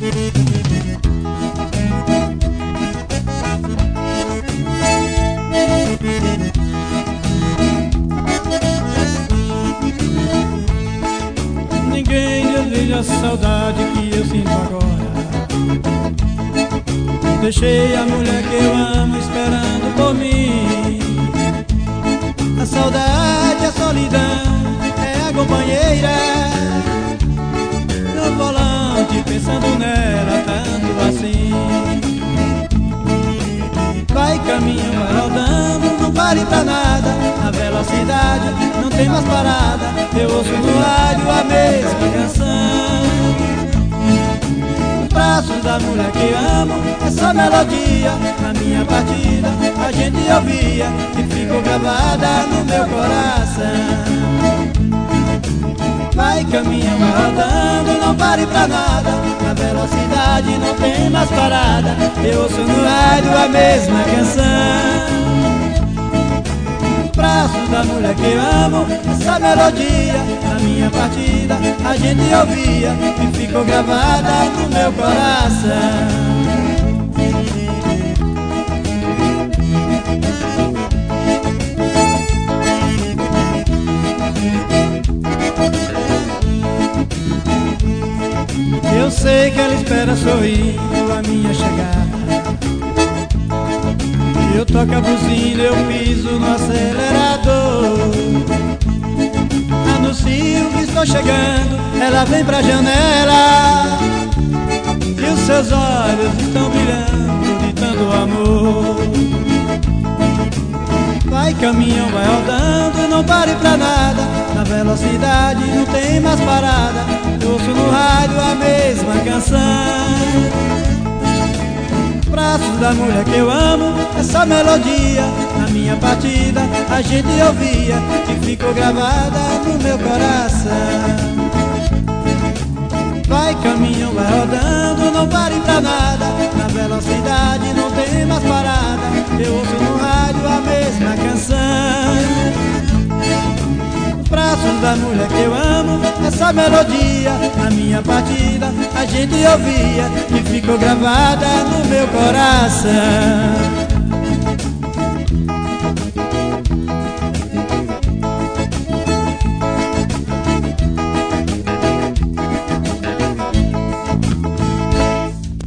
Ninguém deseja a saudade que eu sinto agora. Deixei a mulher que eu amo esperando por mim. A saudade, a solidão é a companheira. No volante pensando nela tanto assim. Vai caminho, vai rodando, não pare pra nada. Na velocidade não tem mais parada. Eu ouço no rádio a mesma canção. Os braços da mulher que amo, essa melodia na minha partida a gente ouvia e ficou gravada no meu coração. Vai caminho, vai rodando, não pare pra nada. Na velocidade não tem mais parada. Eu ouço no rádio a mesma canção. Braços da mulher que amo, essa melodia na minha partida a gente ouvia e ficou gravada no meu coração. Eu sei que ela espera sorrindo a minha chegada. Eu toco a buzina, eu piso no acelerador. Anuncio que estou chegando, ela vem pra janela. E os seus olhos estão brilhando de tanto amor. Vai caminhão, vai rodando, não pare pra nada. Na velocidade não tem mais parada. Eu ouço no rádio a mesma canção. Braços da mulher que eu amo, essa melodia na minha partida a gente ouvia e ficou gravada no meu coração. Vai caminho, vai rodando, não pare pra nada. Na velocidade não tem mais parada. Eu ouço no rádio a mesma canção. Braços da mulher que eu amo, essa melodia na minha partida a gente ouvia e ficou gravada no meu coração.